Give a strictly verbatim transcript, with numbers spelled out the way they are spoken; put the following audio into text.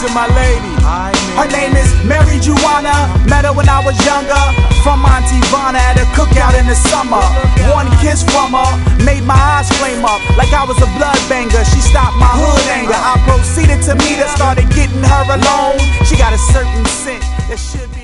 to my lady. Her name is Mary Juana. Met her when I was younger. From Montevana at a cookout in the summer. One kiss from her made my eyes flame up like I was a blood banger. She stopped my hood anger. I proceeded to meet her, started getting her alone. She got a certain scent that should